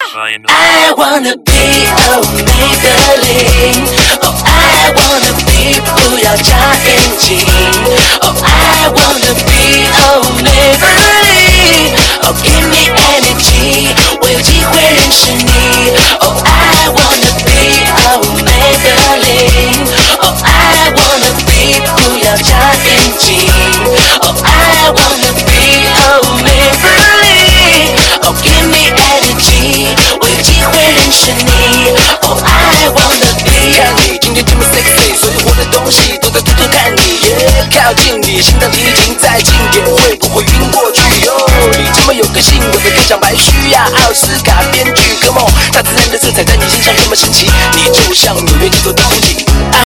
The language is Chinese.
I wanna be Maybelline. Oh, I wanna be 不要加眼睛。Oh, I wanna be Maybelline. Oh, give me energy. 我有机会认识你。Oh, I wanna be Maybelline. Oh, I wanna be 不要加眼睛。Oh, I wanna be Maybelline. Oh, give me energy. 我有机会认识你。Oh, I wanna be 看你今天这么 sexy， 所有我的东西都在偷偷看你。靠近你，心脏提醒再近点，会不会晕过去？哟，你这么有个性，我的歌唱白需要奥斯卡编剧。Come on， 大自然的色彩在你身上这么神奇，你就像纽约街头的风景。I